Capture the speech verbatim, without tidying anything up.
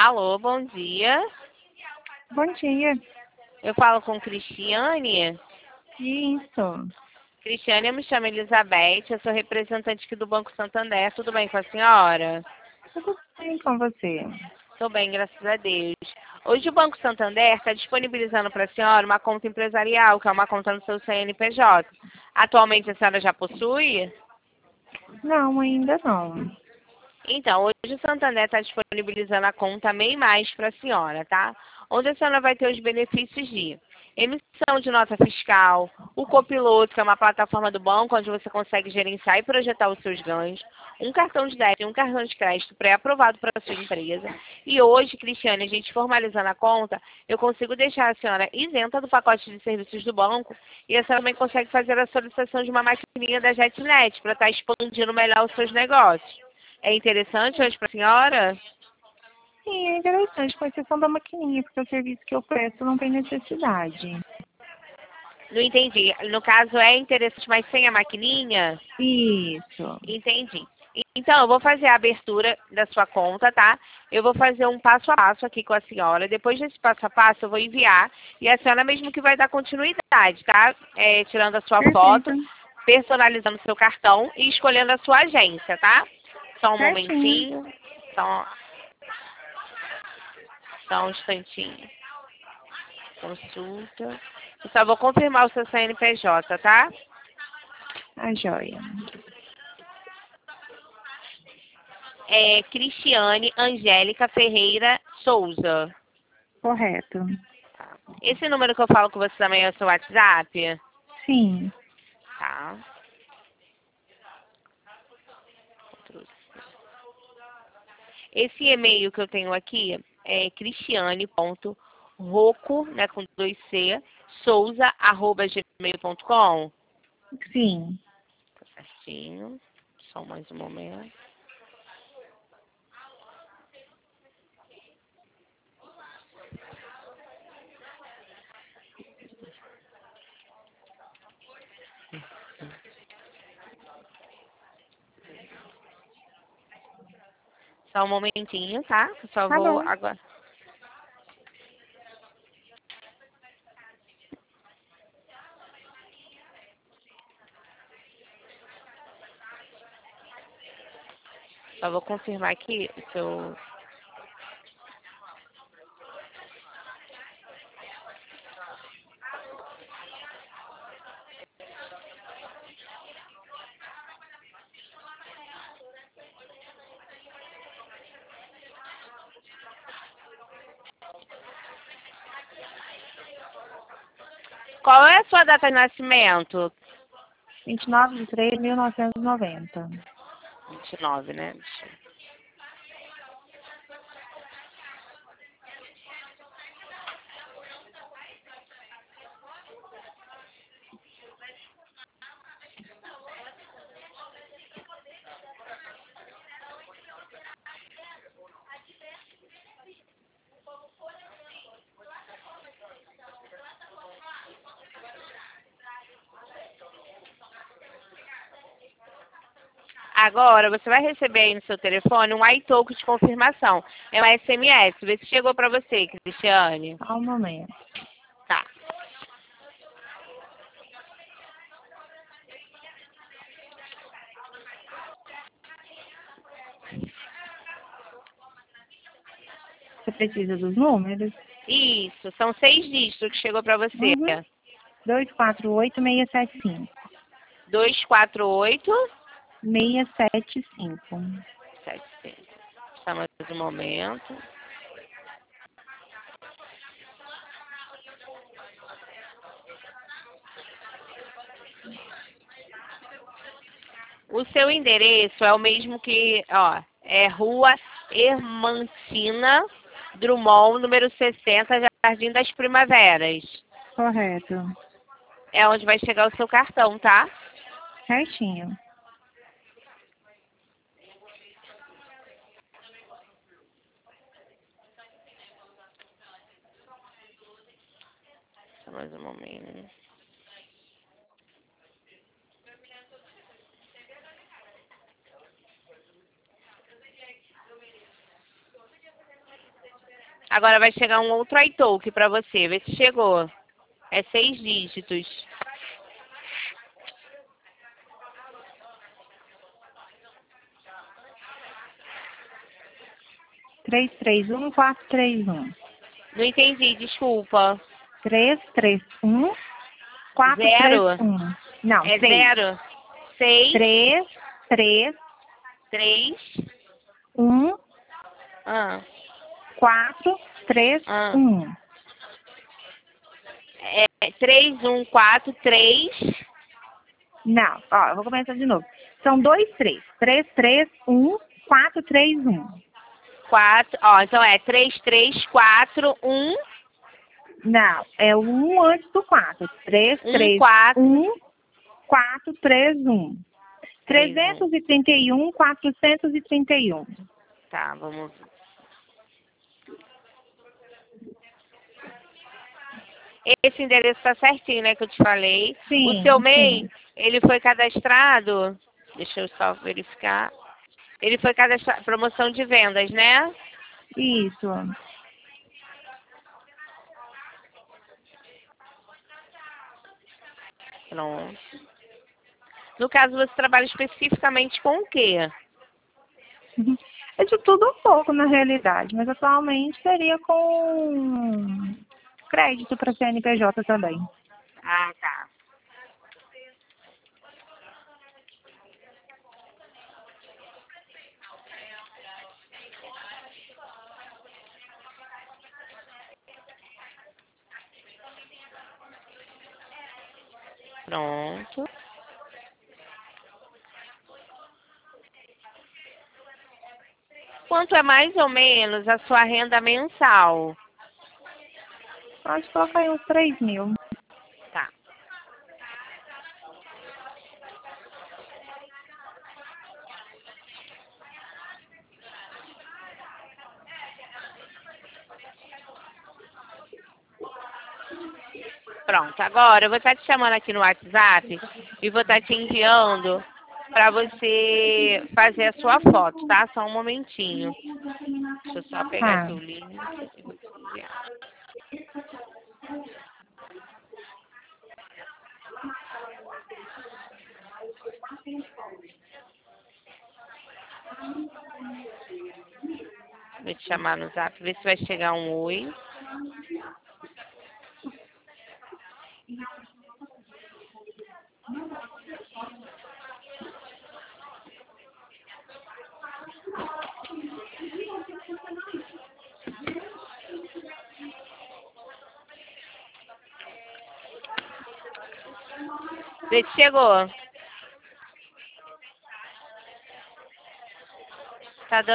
Alô, bom dia. Bom dia. Eu falo com Cristiane. Isso. Cristiane, eu me chamo Elizabeth, eu sou representante aqui do Banco Santander. Tudo bem com a senhora? Tudo bem com você? Estou bem, graças a Deus. Hoje o Banco Santander está disponibilizando para a senhora uma conta empresarial, que é uma conta no seu C N P J. Atualmente a senhora já possui? Não, ainda não. Então, hoje o Santander está disponibilizando a conta MEI Mais para a senhora, tá? Onde a senhora vai ter os benefícios de emissão de nota fiscal, o Copiloto, que é uma plataforma do banco onde você consegue gerenciar e projetar os seus ganhos, um cartão de débito e um cartão de crédito pré-aprovado para a sua empresa. E hoje, Cristiane, a gente formalizando a conta, eu consigo deixar a senhora isenta do pacote de serviços do banco e a senhora também consegue fazer a solicitação de uma maquininha da JetNet para estar expandindo melhor os seus negócios. É interessante hoje para a senhora? Sim, é interessante, com exceção da maquininha, porque o serviço que eu presto não tem necessidade. Não entendi. No caso, é interessante, mas sem a maquininha? Isso. Entendi. Então, eu vou fazer a abertura da sua conta, tá? Eu vou fazer um passo a passo aqui com a senhora. Depois desse passo a passo, eu vou enviar. E a senhora mesmo que vai dar continuidade, tá? É, tirando a sua Perfeito. foto, personalizando o seu cartão e escolhendo a sua agência, tá? Só um Certinho. momentinho. Só, só um instantinho. Consulta. Eu só vou confirmar o seu C N P J, tá? A joia. É Cristiane Angélica Ferreira Souza. Correto. Esse número que eu falo com você também é o seu WhatsApp? Sim. Tá. Esse e-mail que eu tenho aqui é cristiane.rocco, né, com dois C, souza, arroba gmail ponto com. Sim. Tá certinho. Só mais um momento. Só um momentinho, tá? Eu só Tá vou bom. agora. Só vou confirmar aqui o seu. Qual é a sua data de nascimento? vinte e nove de três de mil novecentos e noventa. vinte e nove, né? Deixa eu- Agora, você vai receber aí no seu telefone um iToken de confirmação. É um S M S. Vê se chegou pra você, Cristiane. Só um momento. Tá. Você precisa dos números? Isso, são seis dígitos que chegou pra você. Uhum. dois quatro oito, seis sete cinco. dois quatro oito seis sete cinco. sete cinco. Só mais um momento. O seu endereço é o mesmo que, ó, é Rua Hermantina Drummond, número sessenta, Jardim das Primaveras. Correto. É onde vai chegar o seu cartão, tá? Certinho. Só mais um momento. Agora vai chegar um outro iTalk pra você. Vê se chegou. É seis dígitos. três três um, quatro três um. Não entendi, desculpa. três três um, quatro três Zero? um. Não, É seis. zero? Seis? três três Três? um, Ah, quatro três ah. um. É três, um, quatro, três. Não, ó, eu vou começar de novo. São dois três. três três um, quatro três um. Quatro. Ó, então é três, três, quatro, um. Não, é o um antes do quatro. três Um, três quatro. um, quatro três um. Três, um. trezentos e trinta e um, quatrocentos e trinta e um. Tá, vamos ver. Esse endereço tá certinho, né, que eu te falei. Sim, O seu M E I, sim. ele foi cadastrado. Deixa eu só verificar. Ele foi cadastrado. Promoção de vendas, né? Isso. Pronto. No caso, você trabalha especificamente com o quê? É de tudo um pouco na realidade, mas atualmente seria com crédito para C N P J também. Ah, tá. Pronto. Quanto é mais ou menos a sua renda mensal? Pode colocar aí uns três mil. Tá. Pronto, agora eu vou estar te chamando aqui no WhatsApp e vou estar te enviando para você fazer a sua foto, tá? Só um momentinho. Deixa eu só pegar aqui Tá. o link e vou te enviar. Vou te chamar no Zap, ver se vai chegar um oi. Vê se chegou.